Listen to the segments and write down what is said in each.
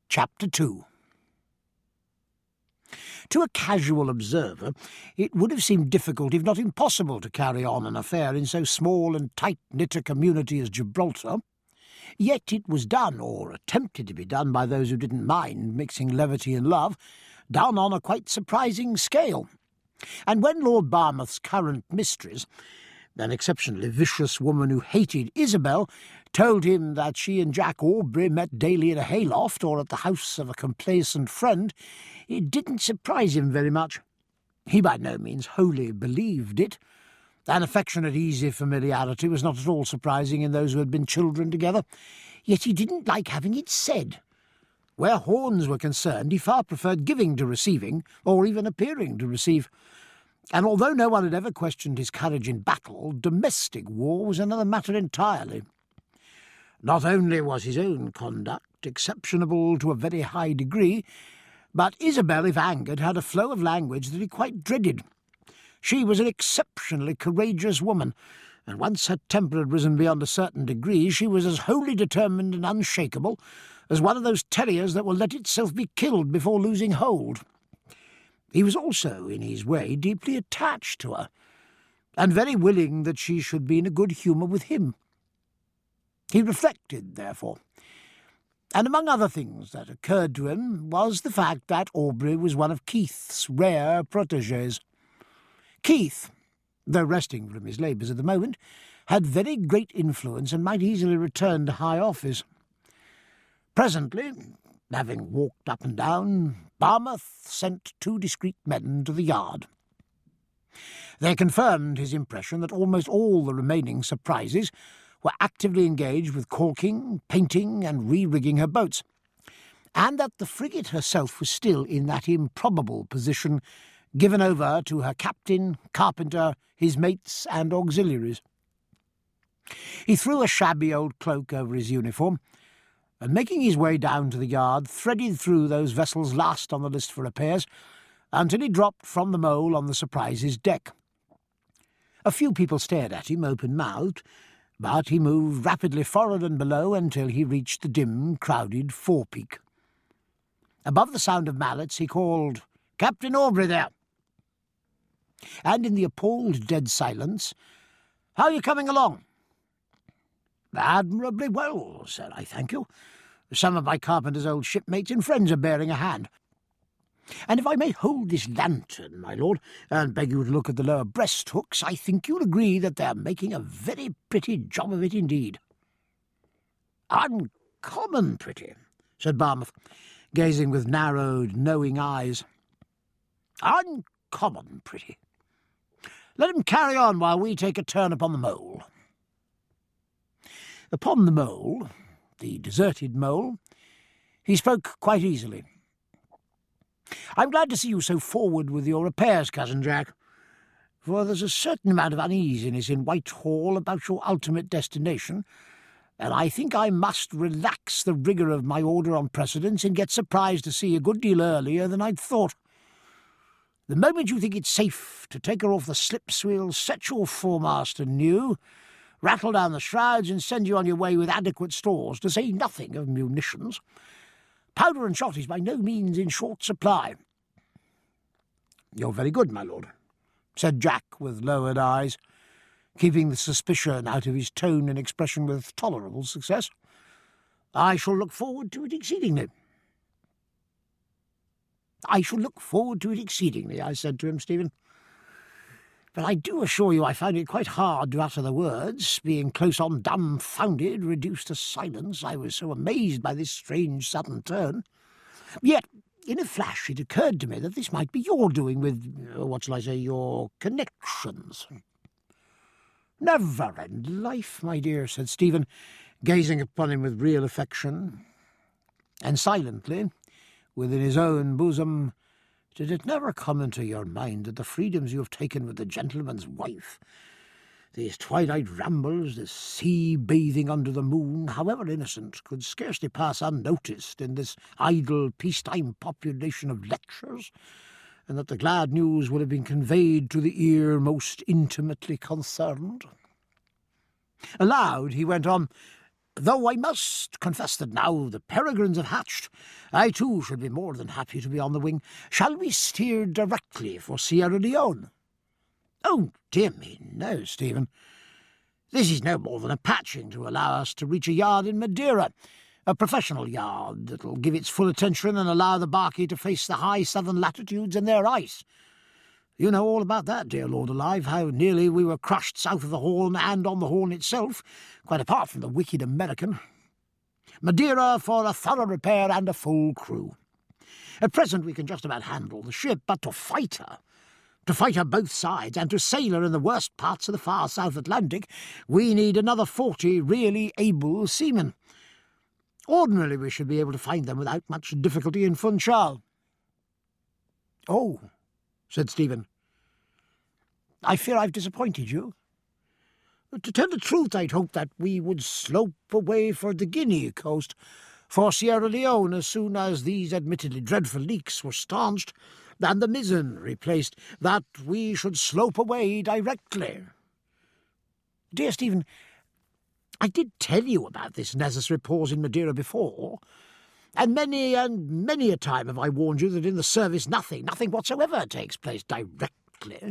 Chapter 2. To a casual observer, it would have seemed difficult, if not impossible, to carry on an affair in so small and tight-knit a community as Gibraltar. Yet it was done, or attempted to be done, by those who didn't mind mixing levity and love, done on a quite surprising scale. And when Lord Barmouth's current mistress, an exceptionally vicious woman who hated Isabel, told him that she and Jack Aubrey met daily in a hayloft or at the house of a complacent friend, it didn't surprise him very much. He by no means wholly believed it. An affectionate, easy familiarity was not at all surprising in those who had been children together, yet he didn't like having it said. Where horns were concerned, he far preferred giving to receiving, or even appearing to receive. And although no one had ever questioned his courage in battle, domestic war was another matter entirely. Not only was his own conduct exceptionable to a very high degree, but Isabel, if angered, had a flow of language that he quite dreaded. She was an exceptionally courageous woman, and once her temper had risen beyond a certain degree, she was as wholly determined and unshakable as one of those terriers that will let itself be killed before losing hold. He was also, in his way, deeply attached to her, and very willing that she should be in a good humour with him. He reflected, therefore, and among other things that occurred to him was the fact that Aubrey was one of Keith's rare protégés. Keith, though resting from his labours at the moment, had very great influence and might easily return to high office. Presently, having walked up and down, Barmouth sent 2 discreet men to the yard. They confirmed his impression that almost all the remaining surprises were actively engaged with caulking, painting, and re-rigging her boats, and that the frigate herself was still in that improbable position, given over to her captain, carpenter, his mates, and auxiliaries. He threw a shabby old cloak over his uniform, and making his way down to the yard, threaded through those vessels last on the list for repairs, until he dropped from the mole on the Surprise's deck. A few people stared at him open-mouthed, but he moved rapidly forward and below until he reached the dim, crowded forepeak. Above the sound of mallets he called, "Captain Aubrey there!" And in the appalled dead silence, "How are you coming along?" "Admirably well, sir, I thank you. Some of my carpenter's old shipmates and friends are bearing a hand. And if I may hold this lantern, my lord, and beg you to look at the lower breast-hooks, I think you'll agree that they're making a very pretty job of it indeed." "Uncommon pretty," said Barmouth, gazing with narrowed, knowing eyes. "Uncommon pretty. Let him carry on while we take a turn upon the mole." Upon the mole, the deserted mole, he spoke quite easily. "I'm glad to see you so forward with your repairs, Cousin Jack, for there's a certain amount of uneasiness in Whitehall about your ultimate destination, and I think I must relax the rigour of my order on precedence and get surprised to see a good deal earlier than I'd thought. The moment you think it's safe to take her off the slips, we'll set your foremast anew, rattle down the shrouds, and send you on your way with adequate stores, to say nothing of munitions. Powder and shot is by no means in short supply." "You're very good, my lord," said Jack with lowered eyes, keeping the suspicion out of his tone and expression with tolerable success. "I shall look forward to it exceedingly." "I shall look forward to it exceedingly," I said to him, Stephen. "But I do assure you I found it quite hard to utter the words, being close on dumbfounded, reduced to silence. I was so amazed by this strange sudden turn. Yet, in a flash, it occurred to me that this might be your doing with, what shall I say, your connections." "Never in life, my dear," said Stephen, gazing upon him with real affection. And silently, within his own bosom, "Did it never come into your mind that the freedoms you have taken with the gentleman's wife, these twilight rambles, this sea-bathing under the moon, however innocent, could scarcely pass unnoticed in this idle peacetime population of lectures, and that the glad news would have been conveyed to the ear most intimately concerned?" Aloud he went on, Though I must confess that now the peregrines have hatched, I too should be more than happy to be on the wing. Shall we steer directly for Sierra Leone?" "Oh, dear me, no, Stephen. This is no more than a patching to allow us to reach a yard in Madeira, a professional yard that'll give its full attention and allow the barkie to face the high southern latitudes and their ice. You know all about that, dear Lord alive, how nearly we were crushed south of the Horn and on the Horn itself, quite apart from the wicked American. Madeira for a thorough repair and a full crew. At present we can just about handle the ship, but to fight her both sides, and to sail her in the worst parts of the far South Atlantic, we need another 40 really able seamen. Ordinarily we should be able to find them without much difficulty in Funchal." "Oh," said Stephen, "I fear I've disappointed you. To tell the truth, I'd hoped that we would slope away for the Guinea coast, for Sierra Leone, as soon as these admittedly dreadful leaks were staunched, and the mizzen replaced, that we should slope away directly. Dear Stephen, I did tell you about this necessary pause in Madeira before, and many a time have I warned you that in the service nothing whatsoever takes place directly."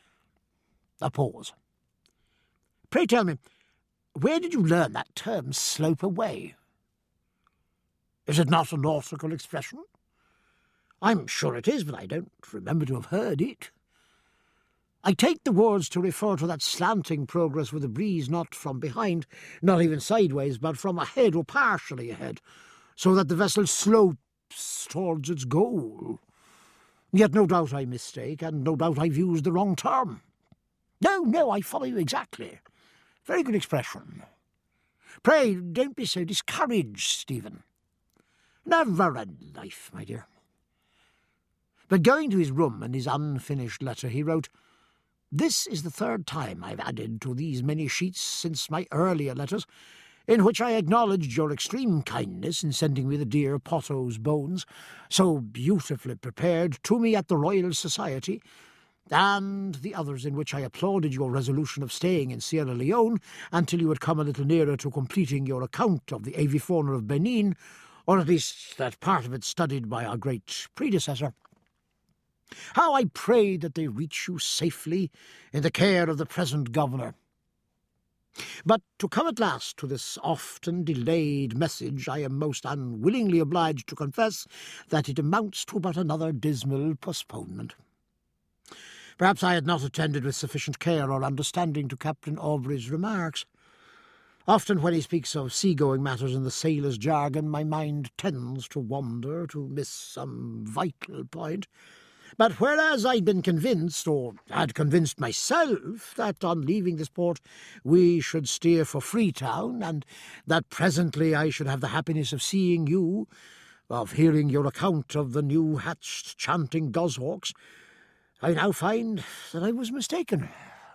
A pause. "Pray tell me, where did you learn that term, slope away? Is it not a nautical expression? I'm sure it is, but I don't remember to have heard it. I take the words to refer to that slanting progress with the breeze not from behind, not even sideways, but from ahead or partially ahead, so that the vessel slopes towards its goal. Yet no doubt I mistake, and no doubt I've used the wrong term. No, I follow you exactly. Very good expression. Pray, don't be so discouraged, Stephen. Never in life, my dear." But going to his room and his unfinished letter, he wrote, "This is the 3rd time I've added to these many sheets since my earlier letters, in which I acknowledged your extreme kindness in sending me the dear Potto's bones, so beautifully prepared, to me at the Royal Society, and the others in which I applauded your resolution of staying in Sierra Leone until you had come a little nearer to completing your account of the avifauna of Benin, or at least that part of it studied by our great predecessor. How I pray that they reach you safely in the care of the present governor. But to come at last to this often delayed message, I am most unwillingly obliged to confess that it amounts to but another dismal postponement. Perhaps I had not attended with sufficient care or understanding to Captain Aubrey's remarks. Often when he speaks of sea-going matters in the sailor's jargon, my mind tends to wander, to miss some vital point. But whereas I'd been convinced, or had convinced myself, that on leaving this port we should steer for Freetown, and that presently I should have the happiness of seeing you, of hearing your account of the new hatched chanting goshawks, I now find that I was mistaken.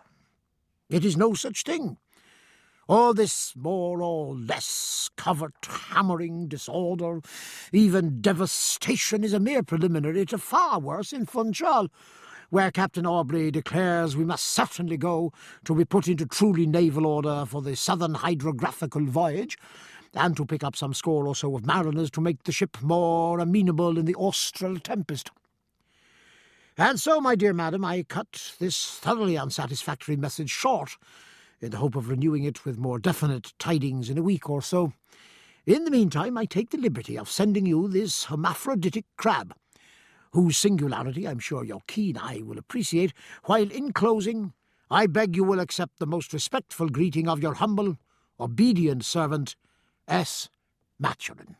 It is no such thing. All this more or less covert hammering, disorder, even devastation, is a mere preliminary to far worse in Funchal, where Captain Aubrey declares we must certainly go to be put into truly naval order for the southern hydrographical voyage, and to pick up some score or so of mariners to make the ship more amenable in the austral tempest. And so, my dear madam, I cut this thoroughly unsatisfactory message short, in the hope of renewing it with more definite tidings in a week or so. In the meantime, I take the liberty of sending you this hermaphroditic crab, whose singularity I'm sure your keen eye will appreciate, while in closing I beg you will accept the most respectful greeting of your humble, obedient servant, S. Maturin.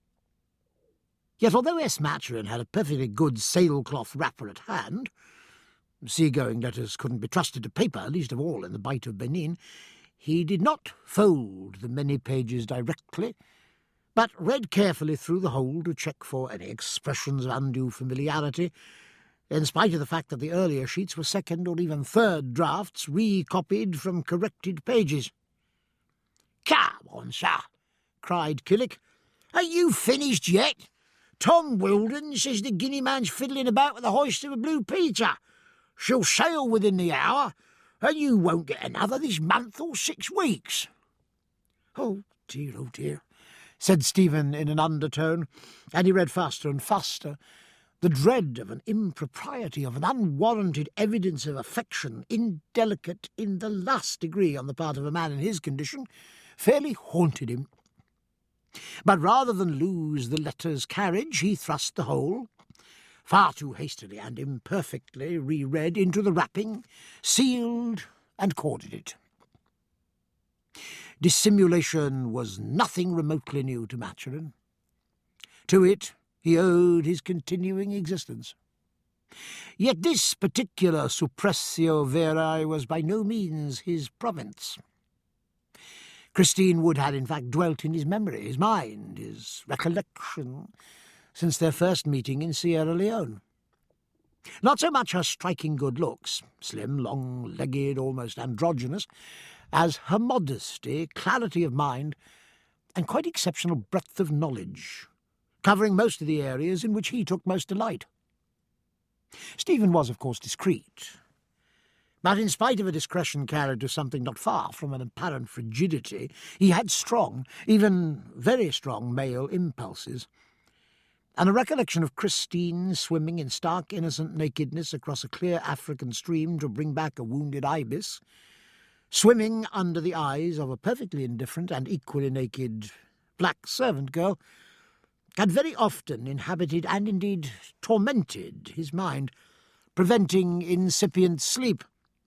Yet although S. Maturin had a perfectly good sailcloth wrapper at hand, seagoing letters couldn't be trusted to paper, least of all in the Bight of Benin, he did not fold the many pages directly, but read carefully through the whole to check for any expressions of undue familiarity, in spite of the fact that the earlier sheets were 2nd or even 3rd drafts recopied from corrected pages. "Come on, sir," cried Killick. "Ain't you finished yet? Tom Wilden says the Guinea man's fiddling about with the hoist of a Blue Peter. She'll sail within the hour, and you won't get another this month or 6 weeks. "Oh, dear, said Stephen in an undertone, and he read faster and faster. The dread of an impropriety, of an unwarranted evidence of affection, indelicate in the last degree on the part of a man in his condition, fairly haunted him. But rather than lose the letter's carriage, he thrust the whole, far too hastily and imperfectly reread, into the wrapping, sealed and corded it. Dissimulation was nothing remotely new to Maturin. To it he owed his continuing existence. Yet this particular suppressio veri was by no means his province. Christine Wood had in fact dwelt in his memory, his mind, his recollection, since their first meeting in Sierra Leone. Not so much her striking good looks, slim, long-legged, almost androgynous, as her modesty, clarity of mind, and quite exceptional breadth of knowledge, covering most of the areas in which he took most delight. Stephen was, of course, discreet, but in spite of a discretion carried to something not far from an apparent frigidity, he had strong, even very strong, male impulses, and a recollection of Christine swimming in stark innocent nakedness across a clear African stream to bring back a wounded ibis, swimming under the eyes of a perfectly indifferent and equally naked black servant girl, had very often inhabited and indeed tormented his mind, preventing incipient sleep.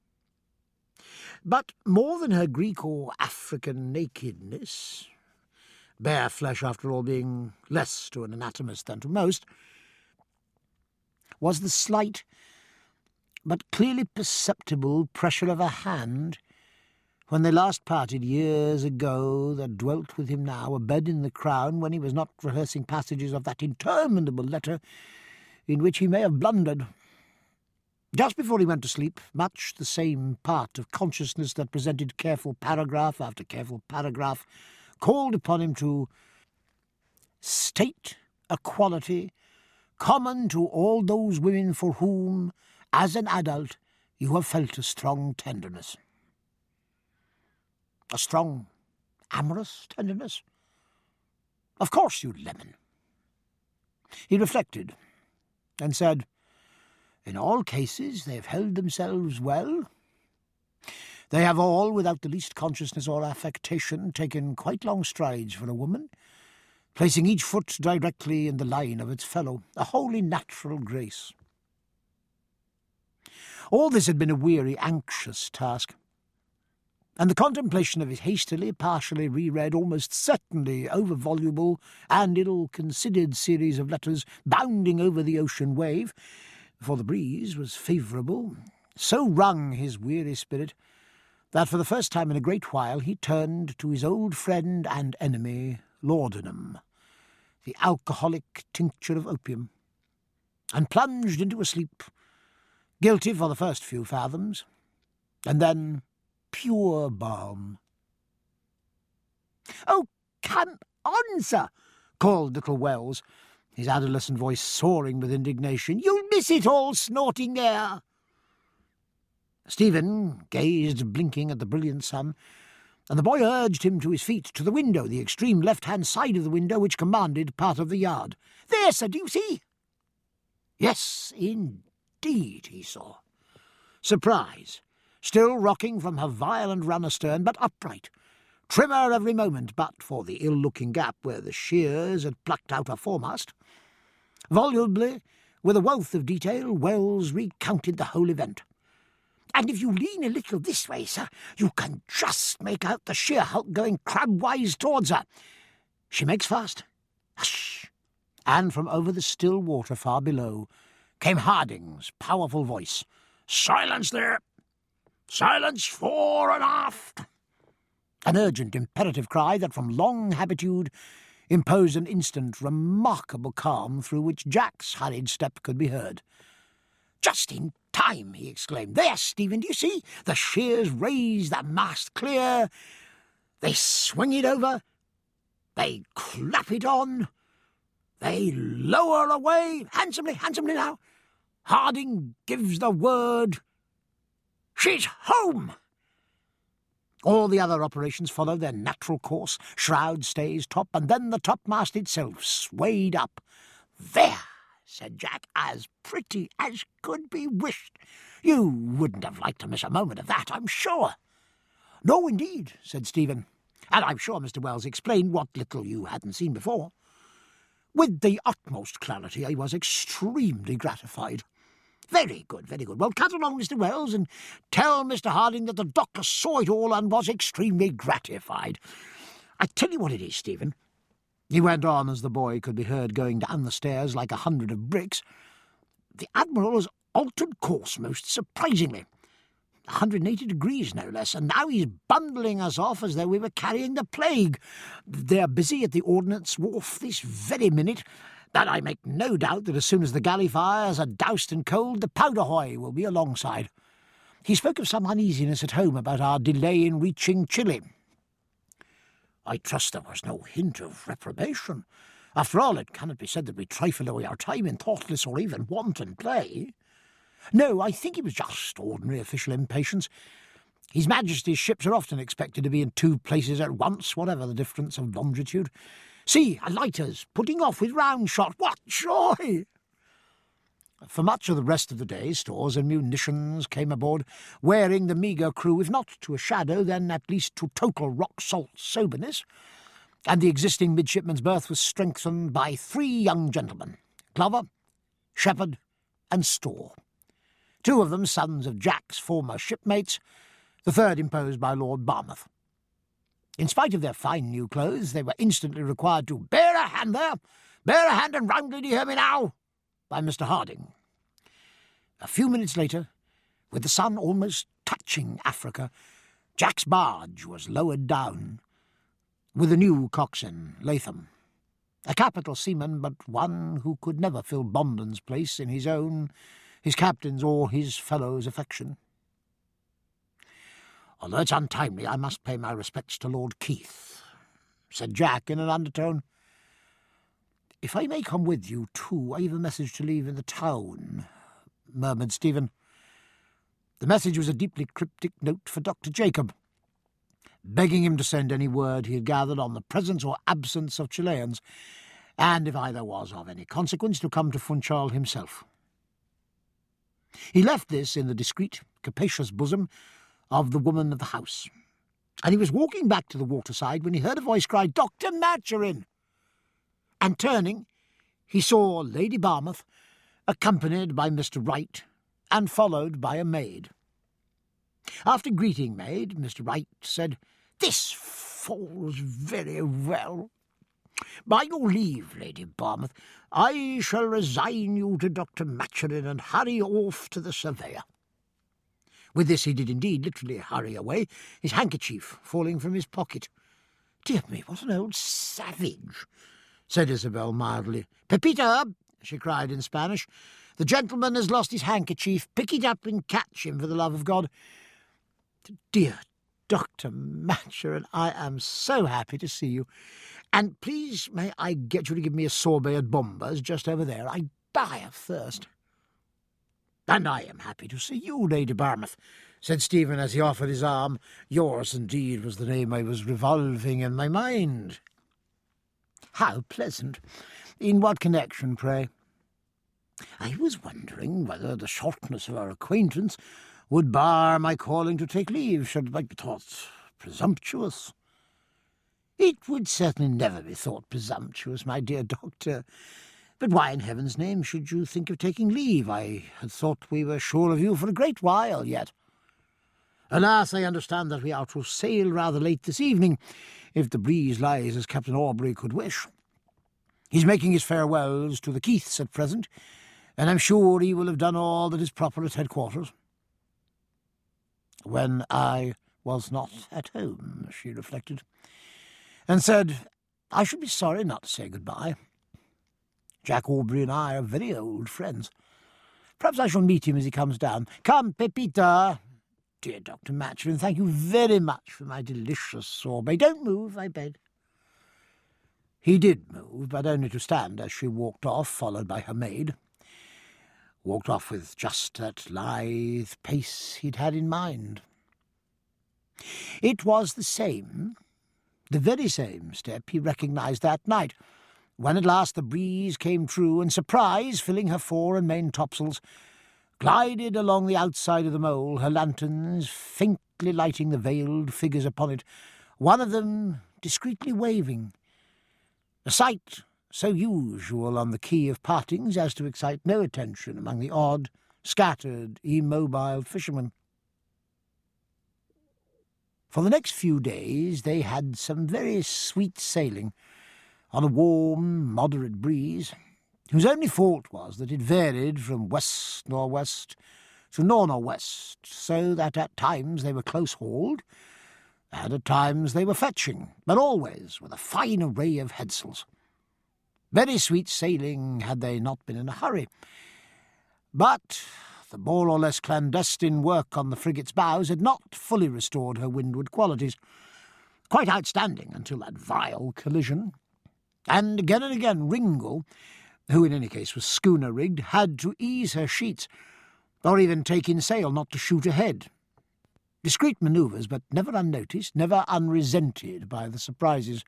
But more than her Greek or African nakedness, bare flesh after all being less to an anatomist than to most, was the slight but clearly perceptible pressure of her hand when they last parted years ago, that dwelt with him now, abed in the Crown, when he was not rehearsing passages of that interminable letter in which he may have blundered. Just before he went to sleep, much the same part of consciousness that presented careful paragraph after careful paragraph called upon him to state a quality common to all those women for whom, as an adult, you have felt a strong tenderness. A strong, amorous tenderness? Of course, you lemon. He reflected and said, in all cases they have held themselves well. They have all, without the least consciousness or affectation, taken quite long strides for a woman, placing each foot directly in the line of its fellow, a wholly natural grace. All this had been a weary, anxious task, and the contemplation of his hastily, partially reread, almost certainly over-voluble and ill-considered series of letters bounding over the ocean wave, for the breeze was favourable, so wrung his weary spirit that for the first time in a great while he turned to his old friend and enemy, laudanum, the alcoholic tincture of opium, and plunged into a sleep, guilty for the first few fathoms, and then pure balm. "Oh, come on, sir," called little Wells, his adolescent voice soaring with indignation. "You'll miss it all snorting there." Stephen gazed blinking at the brilliant sun, and the boy urged him to his feet, to the window, the extreme left-hand side of the window which commanded part of the yard. "There, sir, do you see?" Yes, indeed, he saw. Surprise, still rocking from her violent run astern, but upright, trimmer every moment but for the ill-looking gap where the shears had plucked out her foremast. Volubly, with a wealth of detail, Wells recounted the whole event. "And if you lean a little this way, sir, you can just make out the sheer hulk going crabwise towards her. She makes fast. Hush!" And from over the still water far below came Harding's powerful voice. "Silence there! Silence fore and aft!" An urgent, imperative cry that from long habitude imposed an instant, remarkable calm through which Jack's hurried step could be heard. "Just in time," he exclaimed. "There, Stephen, do you see? The shears raise the mast clear. They swing it over. They clap it on. They lower away. Handsomely, handsomely now. Harding gives the word. She's home!" All the other operations followed their natural course, shroud, stays, top, and then the topmast itself swayed up. "There," said Jack, "as pretty as could be wished. You wouldn't have liked to miss a moment of that, I'm sure." "No, indeed," said Stephen, "and I'm sure Mr. Wells explained what little you hadn't seen before. With the utmost clarity. I was extremely gratified." "Very good, very good. Well, cut along, Mr. Wells, and tell Mr. Harding that the doctor saw it all and was extremely gratified. I tell you what it is, Stephen," he went on as the boy could be heard going down the stairs like 100 of bricks, "the Admiral has altered course most surprisingly. 180 degrees, no less, and now he's bundling us off as though we were carrying the plague. They're busy at the Ordnance Wharf this very minute, and I make no doubt that as soon as the galley fires are doused and cold, the powder hoy will be alongside. He spoke of some uneasiness at home about our delay in reaching Chile." "I trust there was no hint of reprobation. After all, it cannot be said that we trifle away our time in thoughtless or even wanton play." "No, I think it was just ordinary official impatience. His Majesty's ships are often expected to be in 2 places at once, whatever the difference of longitude. See, a lighter's putting off with round shot. What joy!" For much of the rest of the day, stores and munitions came aboard, wearing the meagre crew, if not to a shadow, then at least to total rock-salt soberness, and the existing midshipman's berth was strengthened by 3 young gentlemen, Glover, Shepherd, and Storr. 2 of them sons of Jack's former shipmates, the third imposed by Lord Barmouth. In spite of their fine new clothes, they were instantly required to "Bear a hand there! Bear a hand and roundly, do you hear me now?" by Mr. Harding. A few minutes later, with the sun almost touching Africa, Jack's barge was lowered down, with a new coxswain, Latham, a capital seaman, but one who could never fill Bomden's place in his own, his captain's, or his fellows' affection. "Although it's untimely, I must pay my respects to Lord Keith," said Jack in an undertone. "If I may come with you, too, I have a message to leave in the town," murmured Stephen. The message was a deeply cryptic note for Dr. Jacob, begging him to send any word he had gathered on the presence or absence of Chileans, and if either was of any consequence, to come to Funchal himself. He left this in the discreet, capacious bosom of the woman of the house, and he was walking back to the waterside when he heard a voice cry, "Dr. Maturin!" And turning, he saw Lady Barmouth, accompanied by Mr. Wright, and followed by a maid. After greeting maid, Mr. Wright said, "This falls very well. By your leave, Lady Barmouth, I shall resign you to Dr. Maturin and hurry off to the Surveyor." With this he did indeed literally hurry away, his handkerchief falling from his pocket. "Dear me, what an old savage," said Isabel mildly. "Pepita," she cried in Spanish, "the gentleman has lost his handkerchief. Pick it up and catch him, for the love of God. Dear Dr. Maturin, I am so happy to see you. And please may I get you to give me a sorbet at Bomba's just over there? I die of thirst." "And I am happy to see you, Lady Barmouth," said Stephen as he offered his arm. "Yours, indeed, was the name I was revolving in my mind." "How pleasant. In what connection, pray?" "I was wondering whether the shortness of our acquaintance would bar my calling to take leave, should I be thought presumptuous." "It would certainly never be thought presumptuous, my dear doctor. But why in heaven's name should you think of taking leave? I had thought we were sure of you for a great while yet." "Alas, I understand that we are to sail rather late this evening, if the breeze lies as Captain Aubrey could wish. He's making his farewells to the Keiths at present, and I'm sure he will have done all that is proper at headquarters." "When I was not at home," she reflected, and said, "I should be sorry not to say good-bye. Jack Aubrey and I are very old friends. Perhaps I shall meet him as he comes down. Come, Pepita. Dear Dr. Maturin, thank you very much for my delicious sorbet. Don't move, I beg." He did move, but only to stand as she walked off, followed by her maid. Walked off with just that lithe pace he'd had in mind. It was the very same step he recognised that night, when at last the breeze came true and Surprise, filling her fore and main topsails, glided along the outside of the mole, her lanterns faintly lighting the veiled figures upon it, one of them discreetly waving. A sight so usual on the quay of Partings as to excite no attention among the odd, scattered, immobile fishermen. For the next few days they had some very sweet sailing on a warm, moderate breeze, whose only fault was that it varied from west-nor'west to nor'-nor'west, so that at times they were close-hauled, and at times they were fetching, but always with a fine array of headsails. Very sweet sailing had they not been in a hurry, but the more or less clandestine work on the frigate's bows had not fully restored her windward qualities, quite outstanding until that vile collision. And again Ringle, who in any case was schooner-rigged, had to ease her sheets, or even take in sail not to shoot ahead. Discreet manoeuvres, but never unnoticed, never unresented by the Surprises.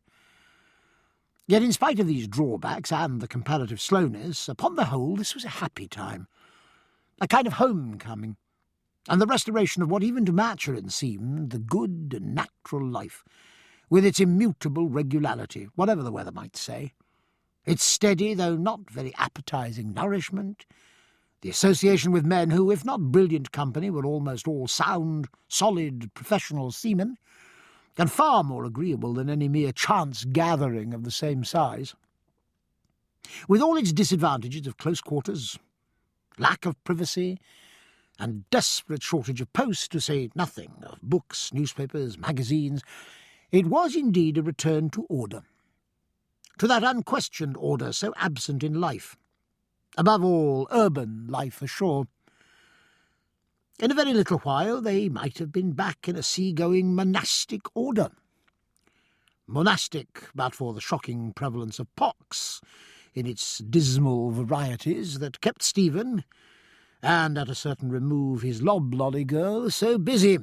Yet in spite of these drawbacks and the comparative slowness, upon the whole this was a happy time, a kind of homecoming, and the restoration of what even to Maturin seemed the good and natural life, with its immutable regularity, whatever the weather might say, its steady, though not very appetising nourishment, the association with men who, if not brilliant company, were almost all sound, solid, professional seamen, and far more agreeable than any mere chance gathering of the same size. With all its disadvantages of close quarters, lack of privacy, and desperate shortage of post, to say nothing of books, newspapers, magazines, it was indeed a return to order, to that unquestioned order so absent in life, above all urban life ashore. In a very little while they might have been back in a sea-going monastic order. Monastic, but for the shocking prevalence of pox, in its dismal varieties, that kept Stephen, and at a certain remove his loblolly girl, so busy.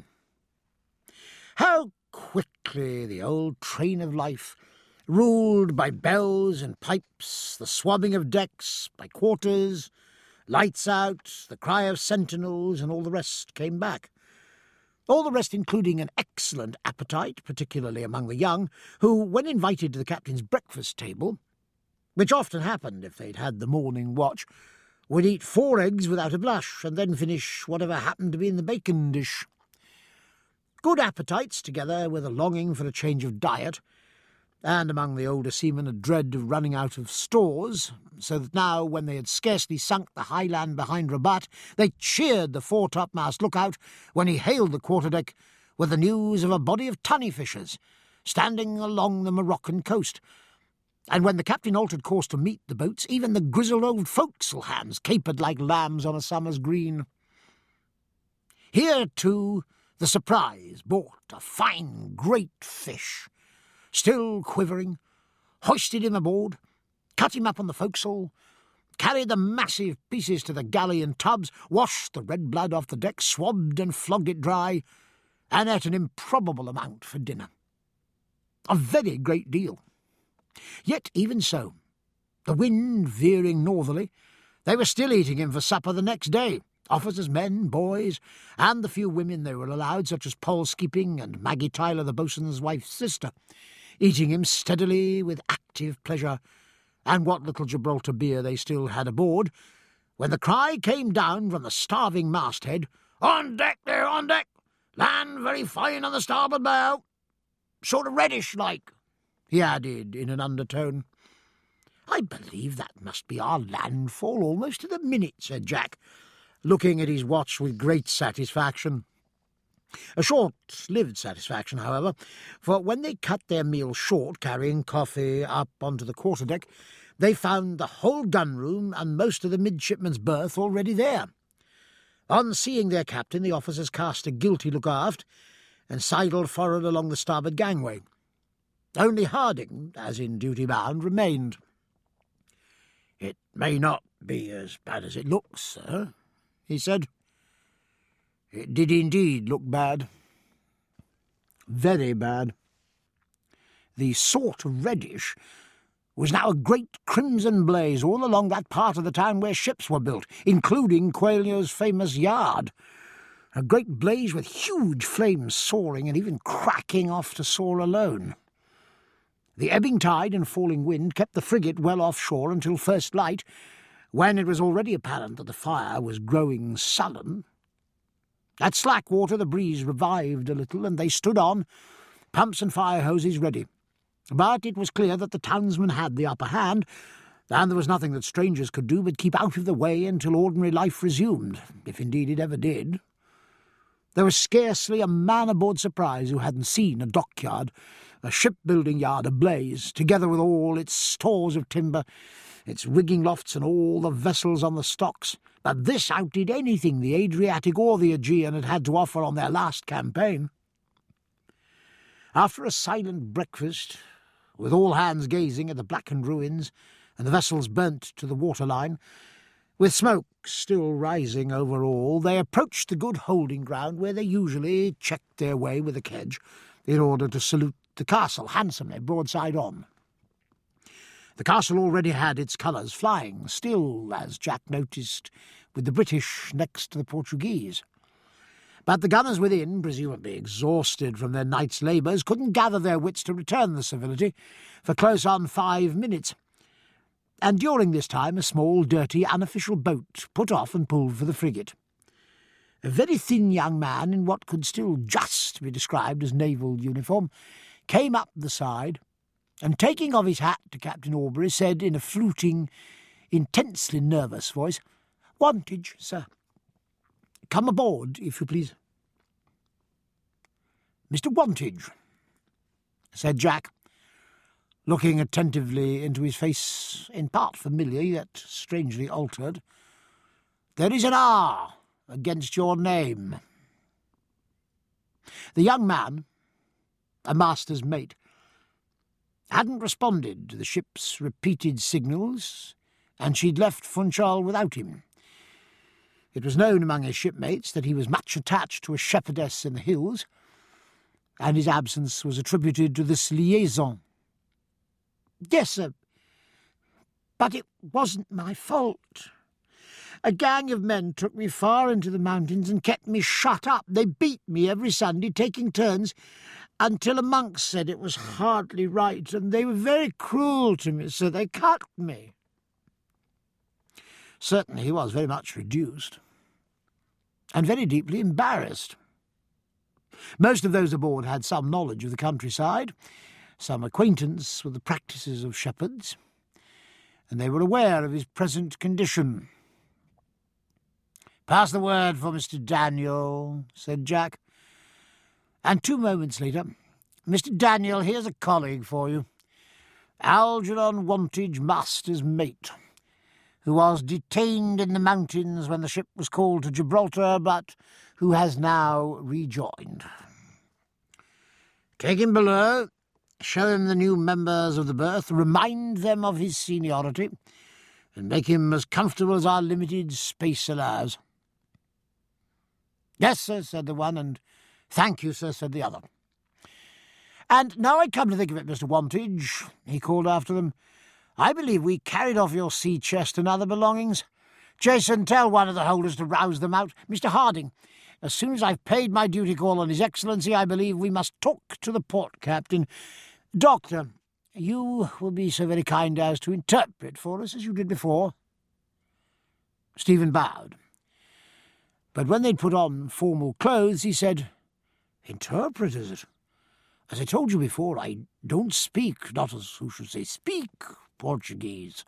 How quickly the old train of life, ruled by bells and pipes, the swabbing of decks, by quarters, lights out, the cry of sentinels, and all the rest came back. All the rest including an excellent appetite, particularly among the young, who, when invited to the captain's breakfast table, which often happened if they'd had the morning watch, would eat 4 eggs without a blush, and then finish whatever happened to be in the bacon dish. Good appetites, together with a longing for a change of diet, and among the older seamen a dread of running out of stores, so that now, when they had scarcely sunk the high land behind Rabat, they cheered the fore-topmast lookout when he hailed the quarter-deck with the news of a body of tunny fishers standing along the Moroccan coast, and when the captain altered course to meet the boats, even the grizzled old forecastle hands capered like lambs on a summer's green. Here, too, the Surprise bought a fine great fish, still quivering, hoisted him aboard, cut him up on the forecastle, carried the massive pieces to the galley in tubs, washed the red blood off the deck, swabbed and flogged it dry, and ate an improbable amount for dinner. A very great deal. Yet even so, the wind veering northerly, they were still eating him for supper the next day, officers, men, boys, and the few women they were allowed, such as Poll Skipping and Maggie Tyler, the boatswain's wife's sister, eating him steadily with active pleasure, and what little Gibraltar beer they still had aboard, when the cry came down from the starving masthead, "On deck there, on deck! Land very fine on the starboard bow! Sort of reddish like," he added in an undertone. "I believe that must be our landfall almost to the minute," said Jack, looking at his watch with great satisfaction. A short-lived satisfaction, however, for when they cut their meal short, carrying coffee up onto the quarter-deck, they found the whole gun-room and most of the midshipman's berth already there. On seeing their captain, the officers cast a guilty look aft, and sidled forward along the starboard gangway. Only Harding, as in duty bound, remained. "It may not be as bad as it looks, sir," he said. It did indeed look bad. Very bad. The sort of reddish was now a great crimson blaze all along that part of the town where ships were built, including Coelho's famous yard. A great blaze with huge flames soaring and even cracking off to soar alone. The ebbing tide and falling wind kept the frigate well offshore until first light, when it was already apparent that the fire was growing sullen. At slack water the breeze revived a little, and they stood on, pumps and fire hoses ready. But it was clear that the townsmen had the upper hand, and there was nothing that strangers could do but keep out of the way until ordinary life resumed, if indeed it ever did. There was scarcely a man aboard Surprise who hadn't seen a dockyard, a shipbuilding yard ablaze, together with all its stores of timber, its rigging lofts and all the vessels on the stocks. But this outdid anything the Adriatic or the Aegean had had to offer on their last campaign. After a silent breakfast, with all hands gazing at the blackened ruins and the vessels burnt to the waterline, with smoke still rising over all, they approached the good holding ground where they usually checked their way with a kedge in order to salute the castle handsomely, broadside on. The castle already had its colours flying, still, as Jack noticed, with the British next to the Portuguese. But the gunners within, presumably exhausted from their night's labours, couldn't gather their wits to return the civility for close on 5 minutes. And during this time a small, dirty, unofficial boat put off and pulled for the frigate. A very thin young man in what could still just be described as naval uniform came up the side, and taking off his hat to Captain Aubrey, said in a fluting, intensely nervous voice, "Wantage, sir. Come aboard, if you please." "Mr. Wantage," said Jack, looking attentively into his face, in part familiar, yet strangely altered. "There is an R against your name." The young man, a master's mate, hadn't responded to the ship's repeated signals, and she'd left Funchal without him. It was known among his shipmates that he was much attached to a shepherdess in the hills, and his absence was attributed to this liaison. "Yes, sir, but it wasn't my fault. A gang of men took me far into the mountains and kept me shut up. They beat me every Sunday, taking turns, until a monk said it was hardly right, and they were very cruel to me, so they cut me." Certainly he was very much reduced, and very deeply embarrassed. Most of those aboard had some knowledge of the countryside, some acquaintance with the practices of shepherds, and they were aware of his present condition. "Pass the word for Mr. Daniel," said Jack. And 2 moments later, "Mr. Daniel, here's a colleague for you. Algernon Wantage, master's mate, who was detained in the mountains when the ship was called to Gibraltar, but who has now rejoined. Take him below, show him the new members of the berth, remind them of his seniority, and make him as comfortable as our limited space allows." "Yes, sir," said the one, and "Thank you, sir," said the other. "And now I come to think of it, Mr. Wantage," he called after them, "I believe we carried off your sea chest and other belongings. Jason, tell one of the holders to rouse them out. Mr. Harding, as soon as I've paid my duty call on His Excellency, I believe we must talk to the port captain. Doctor, you will be so very kind as to interpret for us as you did before." Stephen bowed. But when they'd put on formal clothes, he said, "Interpret, is it? As I told you before, I don't speak, not as who should say speak, Portuguese.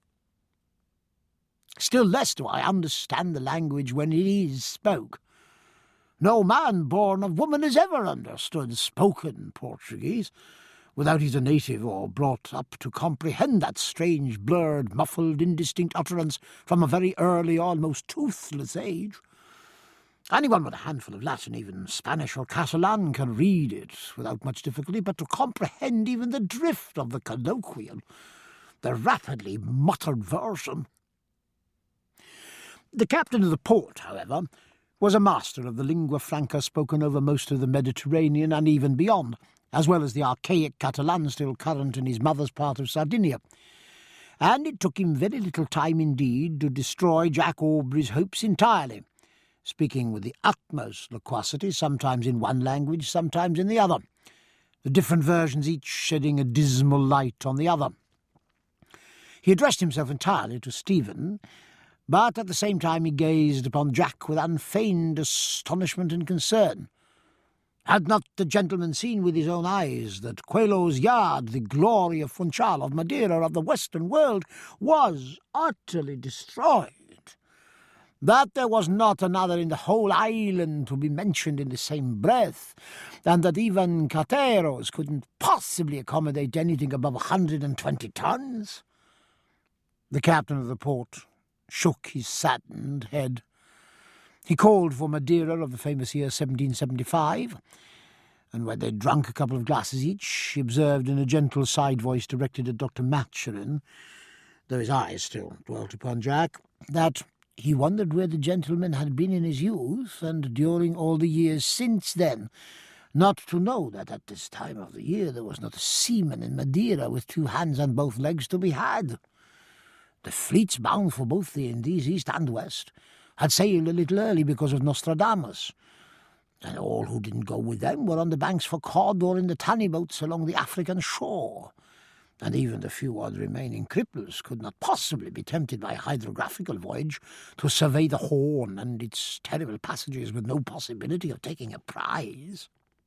Still less do I understand the language when it is spoke. No man born of woman has ever understood spoken Portuguese, without he's a native or brought up to comprehend that strange, blurred, muffled, indistinct utterance from a very early, almost toothless age. Anyone with a handful of Latin, even Spanish or Catalan, can read it without much difficulty, but to comprehend even the drift of the colloquial, the rapidly muttered version." The captain of the port, however, was a master of the lingua franca spoken over most of the Mediterranean and even beyond, as well as the archaic Catalan still current in his mother's part of Sardinia. And it took him very little time indeed to destroy Jack Aubrey's hopes entirely, speaking with the utmost loquacity, sometimes in one language, sometimes in the other, the different versions each shedding a dismal light on the other. He addressed himself entirely to Stephen, but at the same time he gazed upon Jack with unfeigned astonishment and concern. Had not the gentleman seen with his own eyes that Quelo's Yard, the glory of Funchal, of Madeira, of the Western world, was utterly destroyed? That there was not another in the whole island to be mentioned in the same breath, and that even Cateros couldn't possibly accommodate anything above 120 tons? The captain of the port shook his saddened head. He called for Madeira of the famous year 1775, and when they'd drunk a couple of glasses each, he observed in a gentle side voice directed at Dr. Maturin, though his eyes still dwelt upon Jack, that he wondered where the gentleman had been in his youth and during all the years since then, not to know that at this time of the year there was not a seaman in Madeira with 2 hands and both legs to be had. The fleets bound for both the Indies, east and west, had sailed a little early because of Nostradamus, and all who didn't go with them were on the banks for cod or in the tunny boats along the African shore, and even the few odd remaining cripples could not possibly be tempted by a hydrographical voyage to survey the Horn and its terrible passages with no possibility of taking a prize.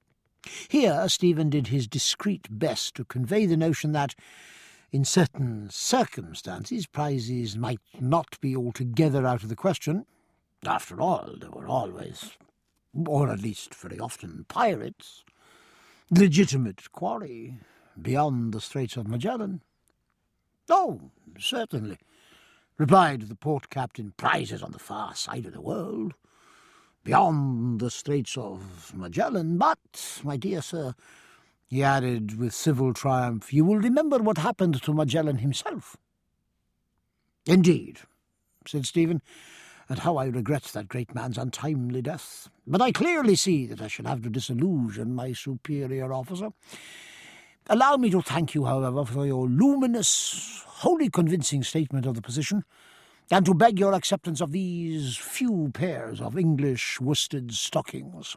Here Stephen did his discreet best to convey the notion that, in certain circumstances, prizes might not be altogether out of the question. After all, there were always, or at least very often, pirates, legitimate quarry, beyond the Straits of Magellan. Oh, certainly, replied the port captain, prizes on the far side of the world, beyond the Straits of Magellan. But, my dear sir, he added with civil triumph, you will remember what happened to Magellan himself. Indeed, said Stephen, and how I regret that great man's untimely death. But I clearly see that I shall have to disillusion my superior officer. Allow me to thank you, however, for your luminous, wholly convincing statement of the position, and to beg your acceptance of these few pairs of English worsted stockings.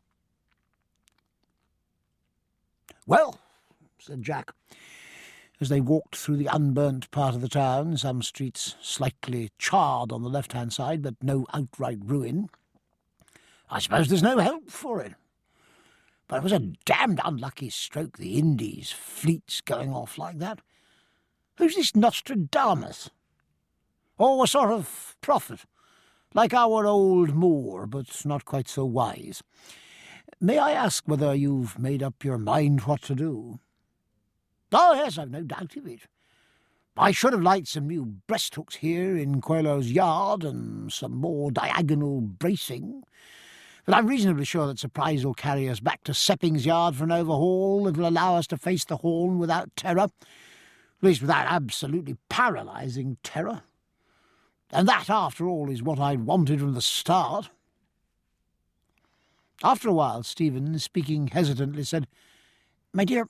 Well, said Jack, as they walked through the unburnt part of the town, some streets slightly charred on the left-hand side, but no outright ruin, I suppose there's no help for it. But it was a damned unlucky stroke, the Indies fleets going off like that. Who's this Nostradamus? Oh, a sort of prophet, like our old Moor, but not quite so wise. May I ask whether you've made up your mind what to do? Oh, yes, I've no doubt of it. I should have liked some new breasthooks here in Quelo's Yard and some more diagonal bracing, but I'm reasonably sure that Surprise will carry us back to Sepping's Yard for an overhaul that will allow us to face the Horn without terror, at least without absolutely paralysing terror. And that, after all, is what I'd wanted from the start. After a while, Stephen, speaking hesitantly, said, My dear,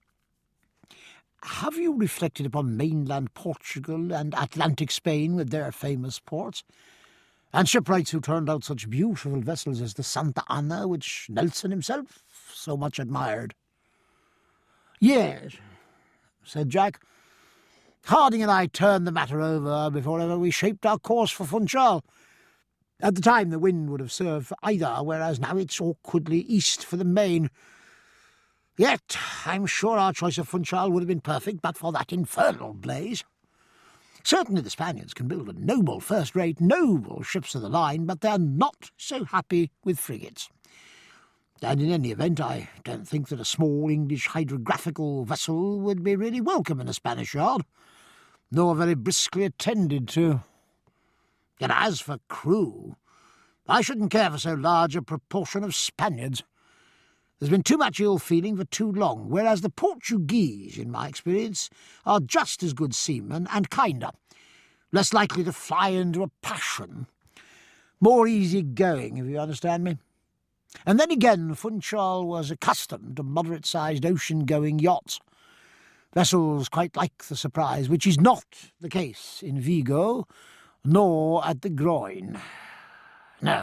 have you reflected upon mainland Portugal and Atlantic Spain with their famous ports, and shipwrights who turned out such beautiful vessels as the Santa Ana, which Nelson himself so much admired? Yes, said Jack. Harding and I turned the matter over before ever we shaped our course for Funchal. At the time the wind would have served for either, whereas now it's awkwardly east for the main. Yet I'm sure our choice of Funchal would have been perfect but for that infernal blaze. Certainly the Spaniards can build a noble, first-rate, noble ships of the line, but they're not so happy with frigates. And in any event, I don't think that a small English hydrographical vessel would be really welcome in a Spanish yard, nor very briskly attended to. And as for crew, I shouldn't care for so large a proportion of Spaniards. There's been too much ill-feeling for too long, whereas the Portuguese, in my experience, are just as good seamen and kinder, less likely to fly into a passion, More easy-going, if you understand me. And then again, Funchal was accustomed to moderate-sized ocean-going yachts, vessels quite like the Surprise, which is not the case in Vigo, nor at the Groin. No.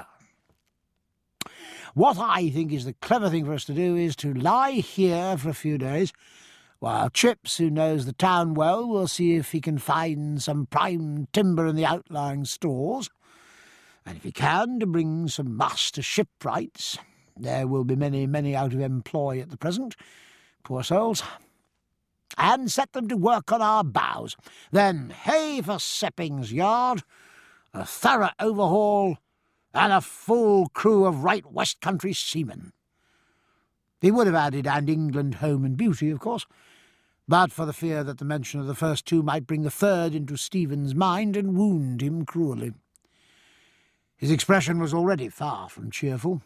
What I think is the clever thing for us to do is to lie here for a few days, while Chips, who knows the town well, will see if he can find some prime timber in the outlying stores, and if he can, to bring some master shipwrights. There will be many, many out of employ at the present, poor souls, and set them to work on our bows. Then, hey for Sepping's yard, a thorough overhaul, and a full crew of right West Country seamen. He would have added "and England, home and beauty," of course, but for the fear that the mention of the first two might bring the third into Stephen's mind and wound him cruelly. His expression was already far from cheerful.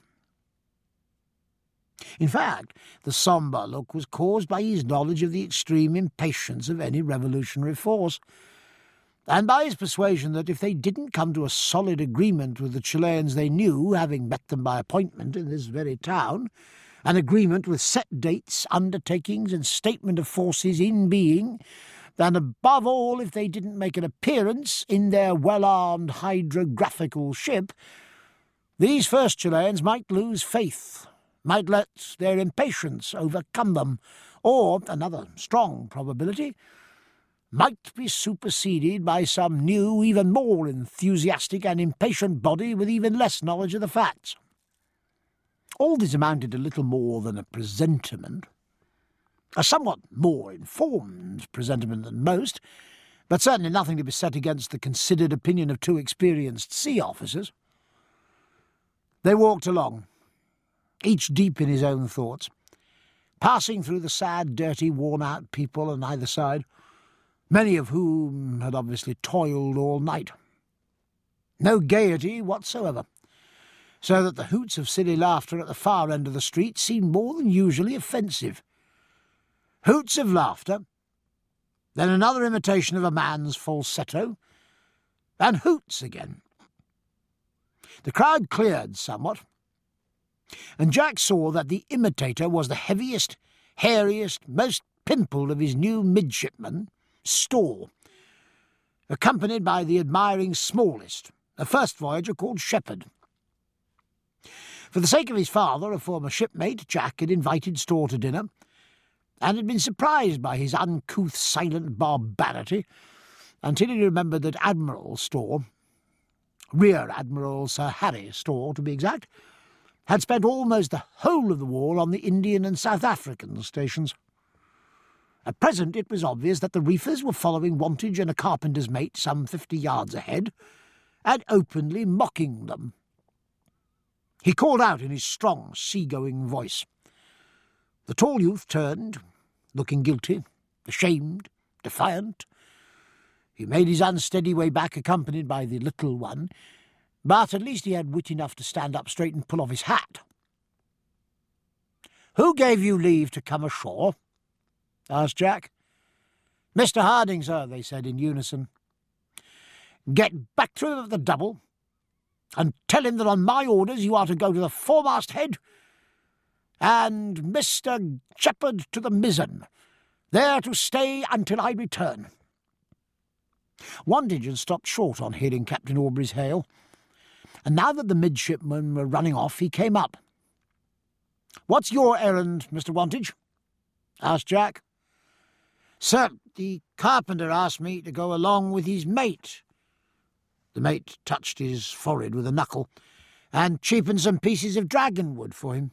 In fact, the sombre look was caused by his knowledge of the extreme impatience of any revolutionary force, and by his persuasion that if they didn't come to a solid agreement with the Chileans they knew, having met them by appointment in this very town, an agreement with set dates, undertakings, and statement of forces in being, and above all, if they didn't make an appearance in their well-armed hydrographical ship, these first Chileans might lose faith, might let their impatience overcome them, or, another strong probability, might be superseded by some new, even more enthusiastic and impatient body with even less knowledge of the facts. All this amounted to little more than a presentiment, a somewhat more informed presentiment than most, but certainly nothing to be set against the considered opinion of two experienced sea officers. They walked along, each deep in his own thoughts, passing through the sad, dirty, worn-out people on either side, many of whom had obviously toiled all night. No gaiety whatsoever, so that the hoots of silly laughter at the far end of the street seemed more than usually offensive. Hoots of laughter, then another imitation of a man's falsetto, and hoots again. The crowd cleared somewhat, and Jack saw that the imitator was the heaviest, hairiest, most pimpled of his new midshipmen, Storr, accompanied by the admiring smallest, a first voyager called Shepherd. For the sake of his father, a former shipmate, Jack had invited Storr to dinner, and had been surprised by his uncouth, silent barbarity, until he remembered that Admiral Storr, Rear Admiral Sir Harry Storr to be exact, had spent almost the whole of the war on the Indian and South African stations. At present it was obvious that the reefers were following Wantage and a carpenter's mate some 50 yards ahead, and openly mocking them. He called out in his strong, sea-going voice. The tall youth turned, looking guilty, ashamed, defiant. He made his unsteady way back, accompanied by the little one, but at least he had wit enough to stand up straight and pull off his hat. "Who gave you leave to come ashore?" asked Jack. "Mr. Harding, sir," they said in unison. "Get back to him at the double, and tell him that on my orders you are to go to the foremast head, and Mr. Shepherd to the mizzen, there to stay until I return." Wantage had stopped short on hearing Captain Aubrey's hail, and now that the midshipmen were running off, he came up. "What's your errand, Mr. Wantage?" asked Jack. "Sir, the carpenter asked me to go along with his mate." The mate touched his forehead with a knuckle, "and cheapen some pieces of dragonwood for him."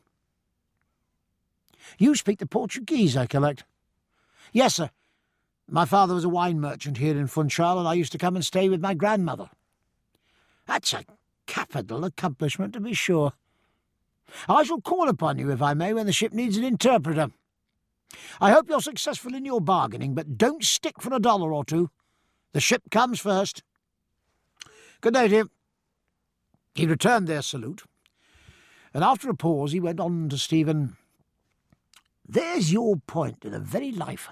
"You speak the Portuguese, I collect?" "Yes, sir. My father was a wine merchant here in Funchal, and I used to come and stay with my grandmother." "That's a capital accomplishment, to be sure. I shall call upon you, if I may, when the ship needs an interpreter. I hope you're successful in your bargaining, but don't stick for $1 or two. The ship comes first. Good day to you." He returned their salute, and after a pause he went on to Stephen. "There's your point to the very life.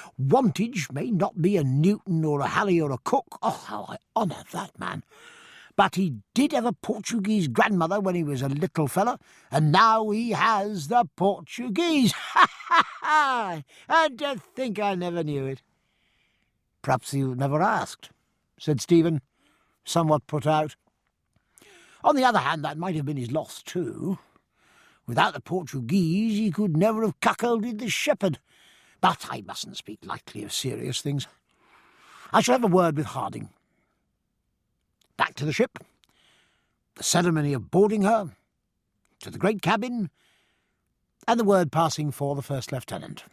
Wantage may not be a Newton or a Halley or a Cook, oh, how I honour that man, But he did have a Portuguese grandmother when he was a little fellow, and now he has the Portuguese. Ha, ha, ha! And to think I never knew it. Perhaps you never asked, said Stephen, somewhat put out. On the other hand, that might have been his loss too. Without the Portuguese, he could never have cuckolded the shepherd. But I mustn't speak lightly of serious things. I shall have a word with Harding. Back to the ship, the ceremony of boarding her, to the great cabin, and the word passing for the first lieutenant.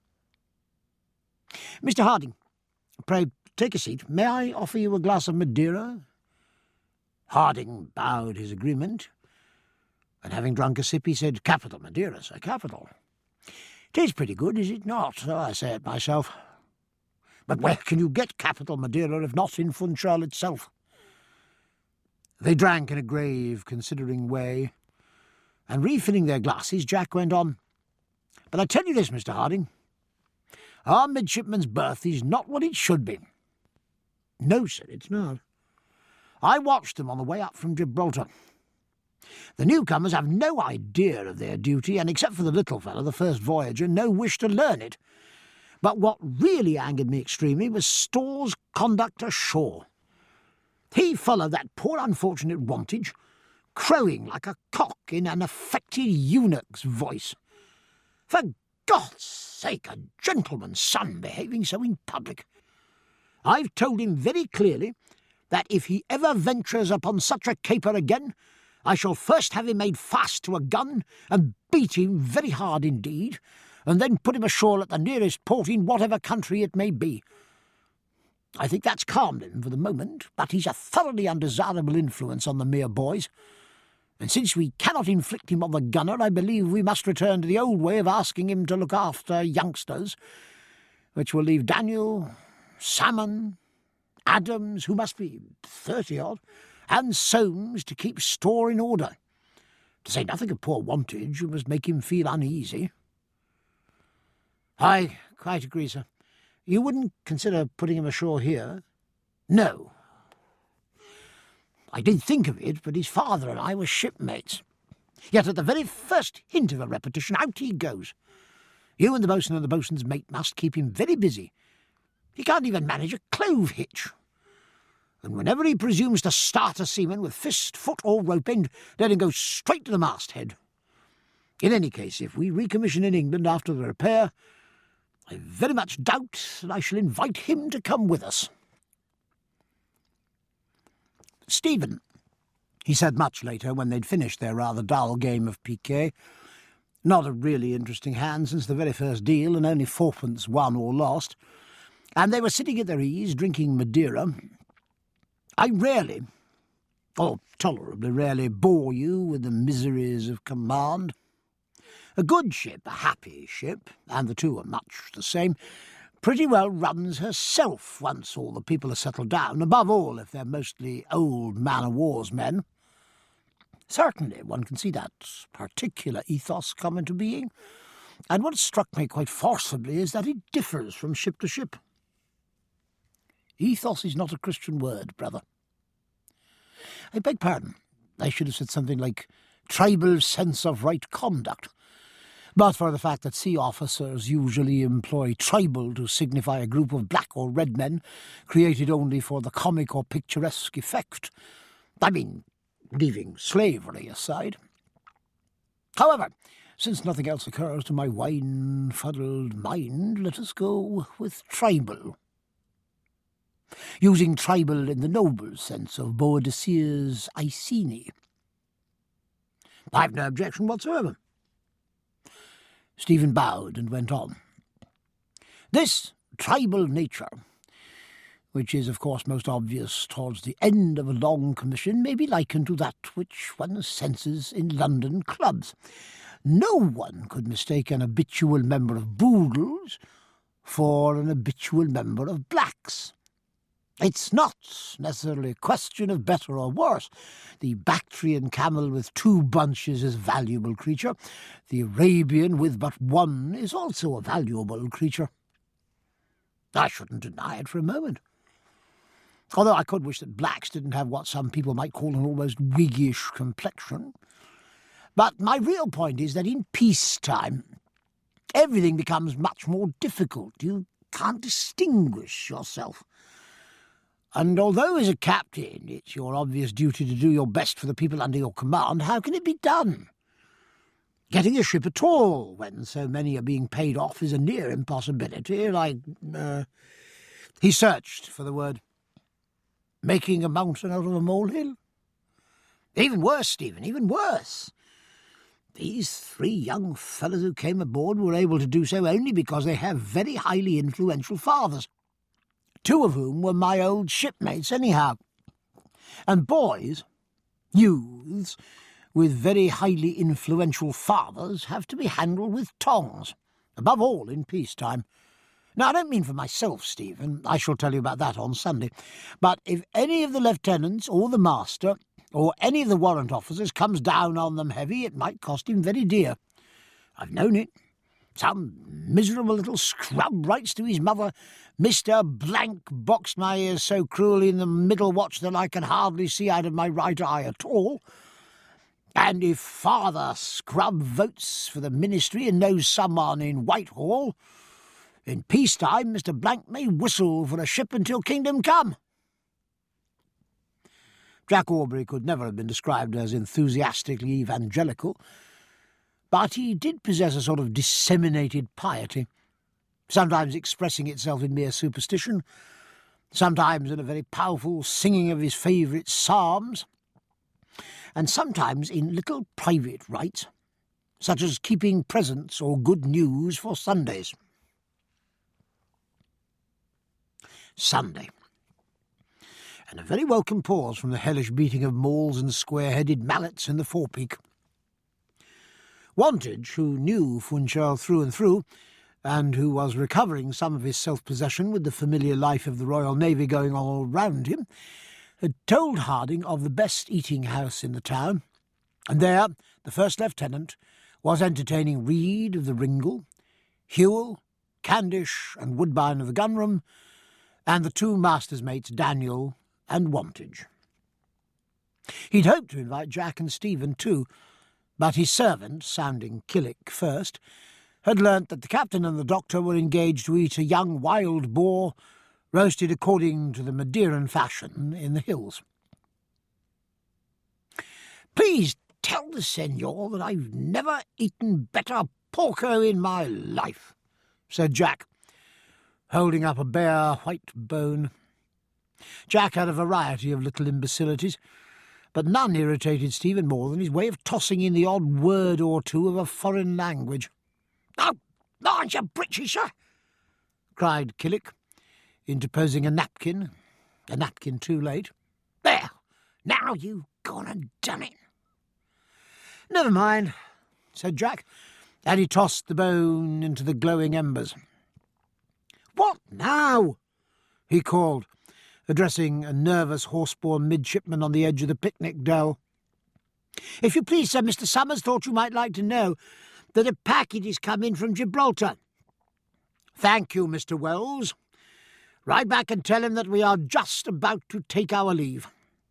Mr. Harding, pray take a seat. May I offer you a glass of Madeira? Harding bowed his agreement, and having drunk a sip, he said, Capital, Madeira, sir, capital. 'Tis pretty good, is it not? So I say it myself. But where can you get capital Madeira if not in Funchal itself? They drank in a grave, considering way, and refilling their glasses, Jack went on, But I tell you this, Mr. Harding, our midshipman's berth is not what it should be. No, sir, it's not. I watched them on the way up from Gibraltar. The newcomers have no idea of their duty, and except for the little fellow, the first voyager, no wish to learn it. But what really angered me extremely was Storr's conduct ashore. He followed that poor unfortunate Wantage, crowing like a cock in an affected eunuch's voice. For God's sake, a gentleman's son behaving so in public. I've told him very clearly that if he ever ventures upon such a caper again, I shall first have him made fast to a gun and beat him very hard indeed, and then put him ashore at the nearest port in whatever country it may be. I think that's calmed him for the moment, but he's a thoroughly undesirable influence on the mere boys, and since we cannot inflict him on the gunner, I believe we must return to the old way of asking him to look after youngsters, which will leave Daniel, Salmon, Adams, who must be 30-odd, and Soames to keep store in order. To say nothing of poor Wantage, who must make him feel uneasy. I quite agree, sir. You wouldn't consider putting him ashore here? No. I did think of it, but his father and I were shipmates. Yet at the very first hint of a repetition, out he goes. You and the boatswain's mate must keep him very busy. He can't even manage a clove hitch. And whenever he presumes to start a seaman with fist, foot, or rope end, let him go straight to the masthead. In any case, if we recommission in England after the repair, I very much doubt that I shall invite him to come with us. Stephen, he said much later, when they'd finished their rather dull game of piquet, not a really interesting hand since the very first deal, and only fourpence won or lost, and they were sitting at their ease, drinking Madeira. I rarely, or tolerably rarely, bore you with the miseries of command. A good ship, a happy ship, and the two are much the same, pretty well runs herself once all the people are settled down, above all if they're mostly old man-of-war's men. Certainly one can see that particular ethos come into being, and what struck me quite forcibly is that it differs from ship to ship. Ethos is not a Christian word, brother. I beg pardon. I should have said something like tribal sense of right conduct, but for the fact that sea officers usually employ tribal to signify a group of black or red men created only for the comic or picturesque effect. I mean, leaving slavery aside. However, since nothing else occurs to my wine-fuddled mind, let us go with tribal. Using tribal in the noble sense of Boadicea's Iceni. I've no objection whatsoever. Stephen bowed and went on. This tribal nature, which is of course most obvious towards the end of a long commission, may be likened to that which one senses in London clubs. No one could mistake an habitual member of Boodles for an habitual member of Blacks. It's not necessarily a question of better or worse. The Bactrian camel with 2 bunches is a valuable creature. The Arabian with but 1 is also a valuable creature. I shouldn't deny it for a moment. although I could wish that blacks didn't have what some people might call an almost Whiggish complexion. But my real point is that in peacetime, everything becomes much more difficult. You can't distinguish yourself. And although as a captain it's your obvious duty to do your best for the people under your command, how can it be done? Getting a ship at all when so many are being paid off is a near impossibility, He searched for the word. Making a mountain out of a molehill? Even worse, Stephen, even worse. These 3 young fellows who came aboard were able to do so only because they have very highly influential fathers, 2 of whom were my old shipmates anyhow. And boys, youths, with very highly influential fathers have to be handled with tongs, above all in peacetime. Now, I don't mean for myself, Stephen, I shall tell you about that on Sunday, but if any of the lieutenants or the master or any of the warrant officers comes down on them heavy, it might cost him very dear. I've known it. Some miserable little scrub writes to his mother, Mr. Blank boxed my ears so cruelly in the middle watch that I can hardly see out of my right eye at all. And if Father Scrub votes for the ministry and knows someone in Whitehall, in peacetime Mr. Blank may whistle for a ship until kingdom come. Jack Aubrey could never have been described as enthusiastically evangelical, but he did possess a sort of disseminated piety, sometimes expressing itself in mere superstition, sometimes in a very powerful singing of his favourite psalms, and sometimes in little private rites, such as keeping presents or good news for Sundays. Sunday. And a very welcome pause from the hellish beating of mauls and square-headed mallets in the forepeak. Wantage, who knew Funchal through and through, and who was recovering some of his self-possession with the familiar life of the Royal Navy going on all round him, had told Harding of the best eating-house in the town, and there the first lieutenant was entertaining Reed of the Ringle, Hewell, Candish and Woodbine of the gunroom, and the 2 master's mates Daniel and Wantage. He'd hoped to invite Jack and Stephen too, but his servant, sounding Killick first, had learnt that the captain and the doctor were engaged to eat a young wild boar roasted according to the Madeiran fashion in the hills. "Please tell the Senor that I've never eaten better porco in my life," said Jack, holding up a bare white bone. Jack had a variety of little imbecilities, but none irritated Stephen more than his way of tossing in the odd word or 2 of a foreign language. "Oh, aren't you British, sir?" cried Killick, interposing a napkin too late. "There, now you've gone and done it." "Never mind," said Jack, and he tossed the bone into the glowing embers. "What now?" he called, addressing a nervous horse-born midshipman on the edge of the picnic dell. "If you please, sir, Mr. Summers thought you might like to know that a packet is come in from Gibraltar." "Thank you, Mr. Wells. Ride back and tell him that we are just about to take our leave."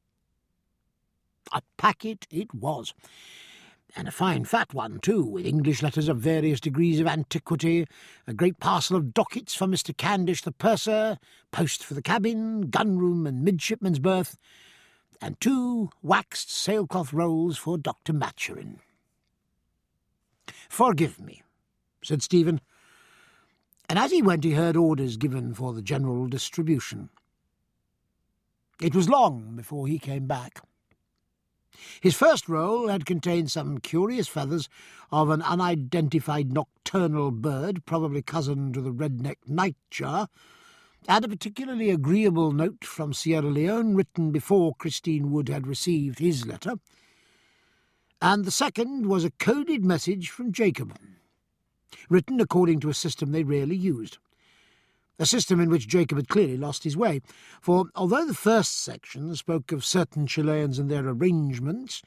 A packet it was, and a fine fat one too, with English letters of various degrees of antiquity, a great parcel of dockets for Mr. Candish the purser, post for the cabin, gunroom and midshipman's berth, and 2 waxed sailcloth rolls for Dr. Maturin. "Forgive me," said Stephen, and as he went he heard orders given for the general distribution. It was long before he came back. His first roll had contained some curious feathers of an unidentified nocturnal bird, probably cousin to the red-necked nightjar, and a particularly agreeable note from Sierra Leone written before Christine Wood had received his letter, and the second was a coded message from Jacob, written according to a system they rarely used, a system in which Jacob had clearly lost his way, for although the first section spoke of certain Chileans and their arrangements,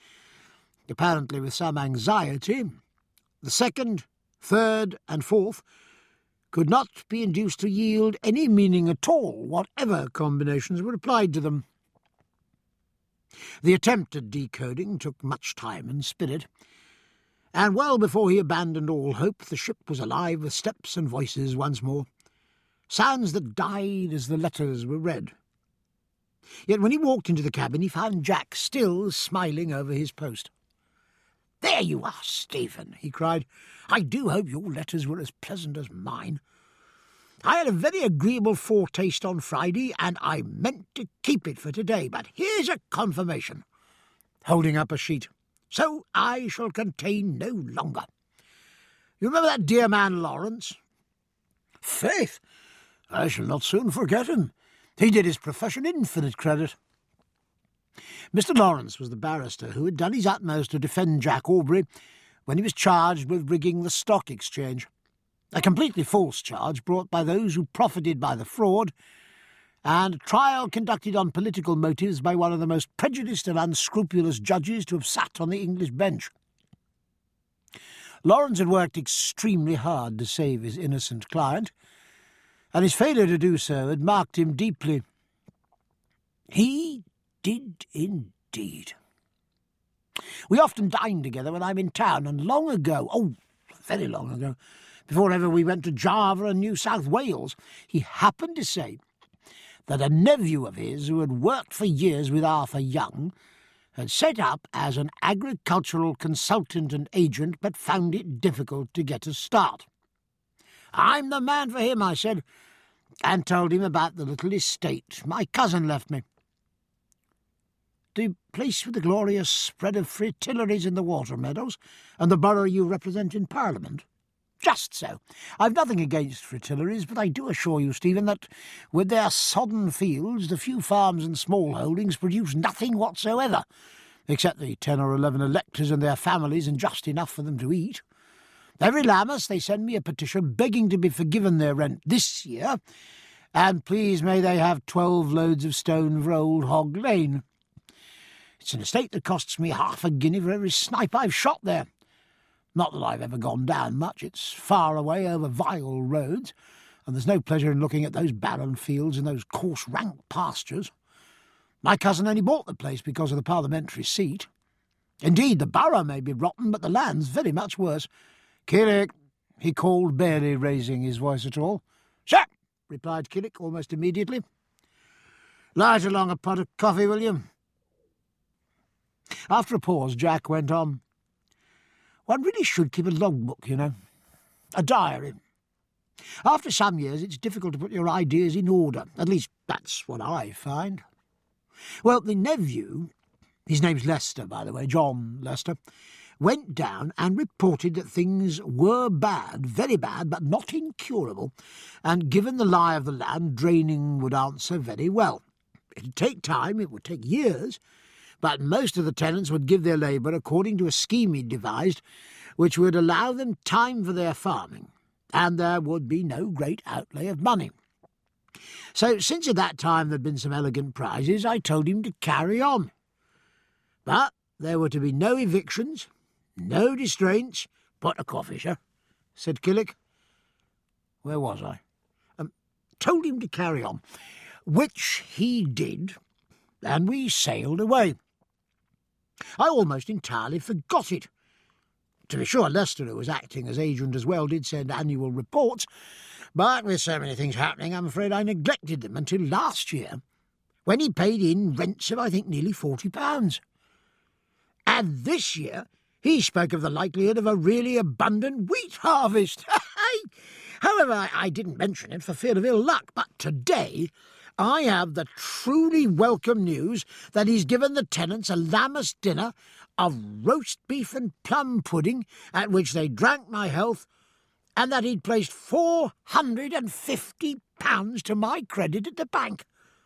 apparently with some anxiety, the second, third and fourth could not be induced to yield any meaning at all, whatever combinations were applied to them. The attempt at decoding took much time and spirit, and well before he abandoned all hope, the ship was alive with steps and voices once more, sounds that died as the letters were read. Yet when he walked into the cabin, he found Jack still smiling over his post. "There you are, Stephen," he cried. "I do hope your letters were as pleasant as mine. I had a very agreeable foretaste on Friday, and I meant to keep it for today, but here's a confirmation," holding up a sheet. "So I shall contain no longer. You remember that dear man Lawrence? Faith, I shall not soon forget him. He did his profession infinite credit." Mr. Lawrence was the barrister who had done his utmost to defend Jack Aubrey when he was charged with rigging the stock exchange, a completely false charge brought by those who profited by the fraud, and a trial conducted on political motives by one of the most prejudiced and unscrupulous judges to have sat on the English bench. Lawrence had worked extremely hard to save his innocent client, and his failure to do so had marked him deeply. He did indeed. We often dined together when I'm in town, and long ago, very long ago, before ever we went to Java and New South Wales, he happened to say that a nephew of his who had worked for years with Arthur Young had set up as an agricultural consultant and agent, but found it difficult to get a start. "I'm the man for him," I said, and told him about the little estate my cousin left me. "The place with the glorious spread of fritillaries in the water meadows, and the borough you represent in Parliament?" "Just so. I've nothing against fritillaries, but I do assure you, Stephen, that with their sodden fields, the few farms and small holdings produce nothing whatsoever, except the 10 or 11 electors and their families, and just enough for them to eat. Every Lammas they send me a petition begging to be forgiven their rent this year, and please may they have 12 loads of stone for Old Hog Lane. It's an estate that costs me half a guinea for every snipe I've shot there. Not that I've ever gone down much. It's far away over vile roads, and there's no pleasure in looking at those barren fields and those coarse rank pastures. My cousin only bought the place because of the parliamentary seat. Indeed, the borough may be rotten, but the land's very much worse. Killick," he called, barely raising his voice at all. "Sir," replied Killick almost immediately. "Light along a pot of coffee, will you?" After a pause, Jack went on. "One really should keep a logbook, you know. A diary. After some years, it's difficult to put your ideas in order. At least, that's what I find. Well, the nephew, his name's Lester, by the way, John Lester, went down and reported that things were bad, very bad, but not incurable, and given the lie of the land, draining would answer very well. It'd take time, it would take years, but most of the tenants would give their labour according to a scheme he'd devised, which would allow them time for their farming, and there would be no great outlay of money. So, since at that time there'd been some elegant prizes, I told him to carry on. But there were to be no evictions, no distraints." "Pot of coffee, sir," said Killick. Where was I? Told him to carry on, which he did, and we sailed away. I almost entirely forgot it. To be sure, Lester, who was acting as agent as well, did send annual reports, but with so many things happening, I'm afraid I neglected them until last year, when he paid in rents of, I think, nearly £40. And this year he spoke of the likelihood of a really abundant wheat harvest. However, I didn't mention it for fear of ill luck, but today I have the truly welcome news that he's given the tenants a Lammas dinner of roast beef and plum pudding, at which they drank my health, and that he'd placed £450 to my credit at the bank.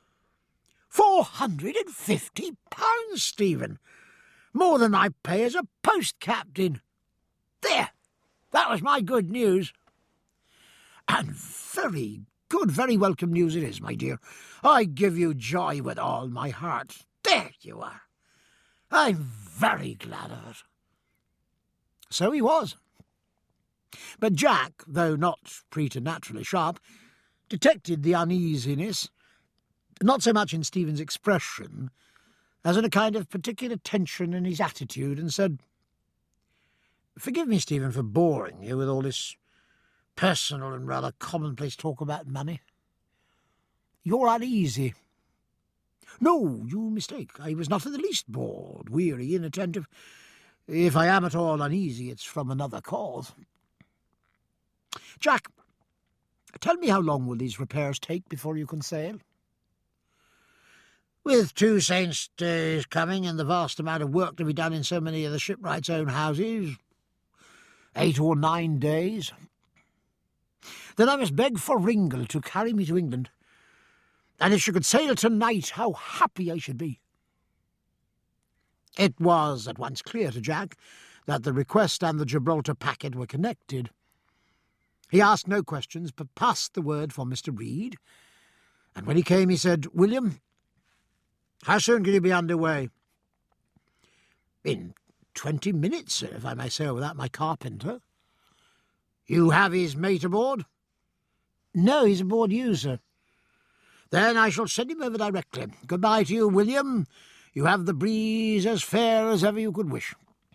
£450, Stephen! More than I pay as a post captain. There, that was my good news. And very good, very welcome news it is, my dear. I give you joy with all my heart. There you are. I'm very glad of it. So he was. But Jack, though not preternaturally sharp, detected the uneasiness, not so much in Stephen's expression as in a kind of particular tension in his attitude, and said, "Forgive me, Stephen, for boring you with all this personal and rather commonplace talk about money. You're uneasy." "No, you mistake. I was not in the least bored, weary, inattentive. If I am at all uneasy, it's from another cause. Jack, tell me, how long will these repairs take before you can sail?" "With 2 saints' days coming and the vast amount of work to be done in so many of the shipwrights' own houses, 8 or 9 days. Then I must beg for Ringle to carry me to England, and if she could sail tonight, how happy I should be." It was at once clear to Jack that the request and the Gibraltar packet were connected. He asked no questions, but passed the word for Mr. Reed, and when he came he said, "William, how soon can you be under way?" "In 20 minutes, sir, if I may sail without my carpenter." "You have his mate aboard?" "No, he's aboard you, sir." "Then I shall send him over directly. Good-bye to you, William. You have the breeze as fair as ever you could wish."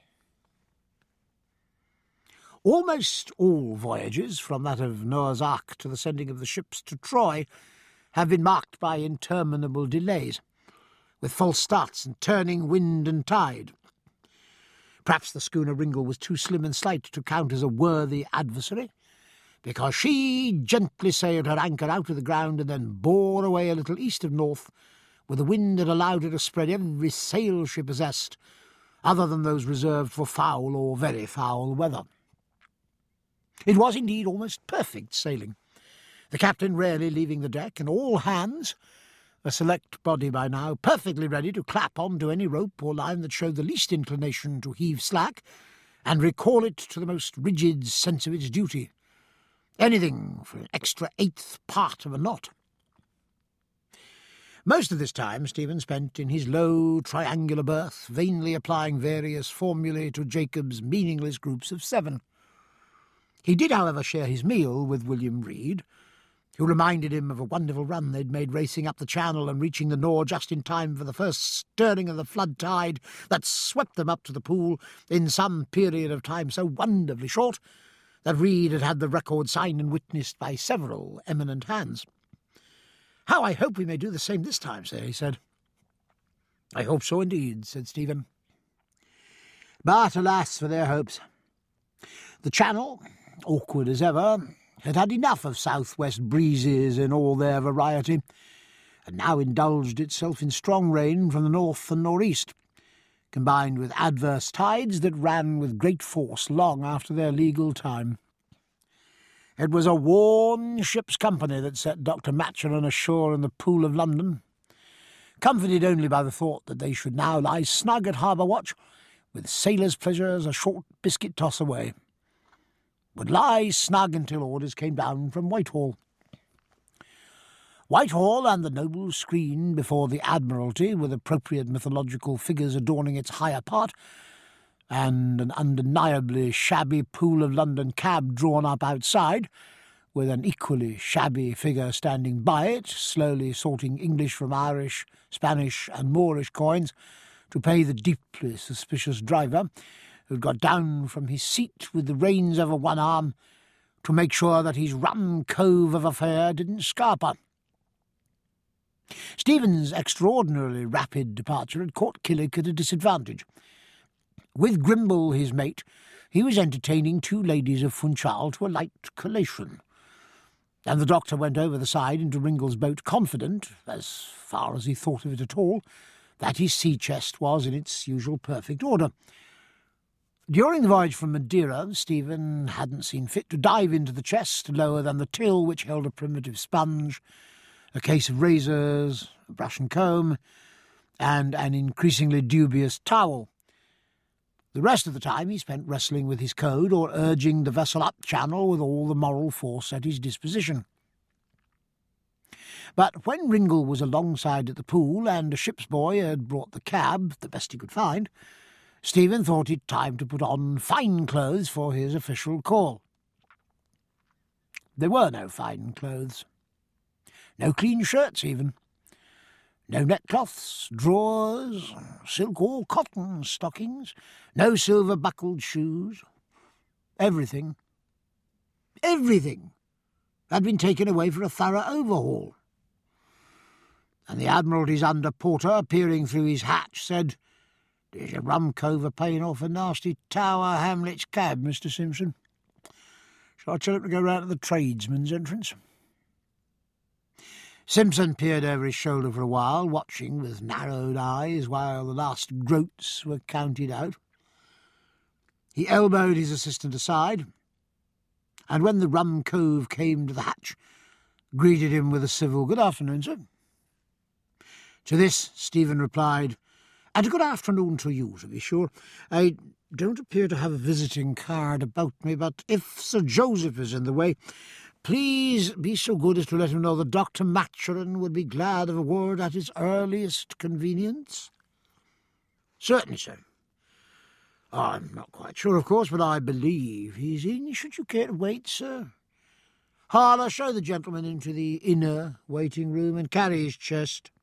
Almost all voyages, from that of Noah's Ark to the sending of the ships to Troy, have been marked by interminable delays, with false starts and turning wind and tide. Perhaps the schooner Ringle was too slim and slight to count as a worthy adversary, because she gently sailed her anchor out of the ground and then bore away a little east of north, with a wind that allowed her to spread every sail she possessed, other than those reserved for foul or very foul weather. It was indeed almost perfect sailing, the captain rarely leaving the deck, and all hands, a select body by now, perfectly ready to clap on to any rope or line that showed the least inclination to heave slack, and recall it to the most rigid sense of its duty. Anything for an extra 1/8 part of a knot. Most of this time Stephen spent in his low triangular berth, vainly applying various formulae to Jacob's meaningless groups of 7. He did, however, share his meal with William Reed, who reminded him of a wonderful run they'd made racing up the Channel and reaching the Nore just in time for the first stirring of the flood tide that swept them up to the Pool in some period of time so wonderfully short that Reed had had the record signed and witnessed by several eminent hands. "How I hope we may do the same this time, sir," he said. "I hope so indeed," said Stephen. But alas for their hopes. The Channel, awkward as ever, had had enough of south-west breezes in all their variety, and now indulged itself in strong rain from the north and nor'east, combined with adverse tides that ran with great force long after their legal time. It was a worn ship's company that set Dr. Maturin ashore in the Pool of London, comforted only by the thought that they should now lie snug at harbour watch, with sailors' pleasures a short biscuit toss away. Would lie snug until orders came down from Whitehall. Whitehall and the noble screen before the Admiralty, with appropriate mythological figures adorning its higher part, and an undeniably shabby Pool of London cab drawn up outside, with an equally shabby figure standing by it, slowly sorting English from Irish, Spanish and Moorish coins to pay the deeply suspicious driver, who'd got down from his seat with the reins over one arm to make sure that his rum cove of a fare didn't scarper. Stephen's extraordinarily rapid departure had caught Killick at a disadvantage. With Grimble, his mate, he was entertaining 2 ladies of Funchal to a light collation, and the doctor went over the side into Ringle's boat confident, as far as he thought of it at all, that his sea-chest was in its usual perfect order. During the voyage from Madeira, Stephen hadn't seen fit to dive into the chest lower than the till, which held a primitive sponge, a case of razors, a brush and comb, and an increasingly dubious towel. The rest of the time he spent wrestling with his code or urging the vessel up channel with all the moral force at his disposition. But when Ringle was alongside at the Pool and a ship's boy had brought the cab, the best he could find, Stephen thought it time to put on fine clothes for his official call. There were no fine clothes. No clean shirts, even. No neckcloths, drawers, silk or cotton stockings. No silver-buckled shoes. Everything had been taken away for a thorough overhaul. And the Admiralty's under-porter, peering through his hatch, said, "There's a rum cover paying off a nasty Tower Hamlets cab, Mr. Simpson. Shall I tell him to go round to the tradesman's entrance?" Simpson peered over his shoulder for a while, watching with narrowed eyes while the last groats were counted out. He elbowed his assistant aside, and when the rum cove came to the hatch, greeted him with a civil "Good afternoon, sir." To this Stephen replied, "And a good afternoon to you, to be sure. I don't appear to have a visiting card about me, but if Sir Joseph is in the way, please be so good as to let him know that Dr. Maturin would be glad of a word at his earliest convenience." "Certainly, sir. I'm not quite sure, of course, but I believe he's in. Should you care to wait, sir? Harlow, show the gentleman into the inner waiting room and carry his chest."